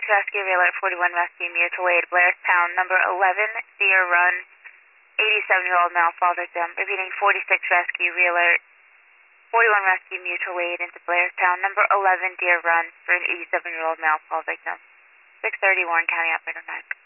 rescue, Relay 41 rescue, mutilated, Blairstown, number 11, Deer Run, 87-year-old male fall victim. Repeating, 46 rescue, Relay 41 rescue, mutilated into Blairstown, number 11, Deer Run, for an 87-year-old male fall victim. 630 Warren County, operator 9.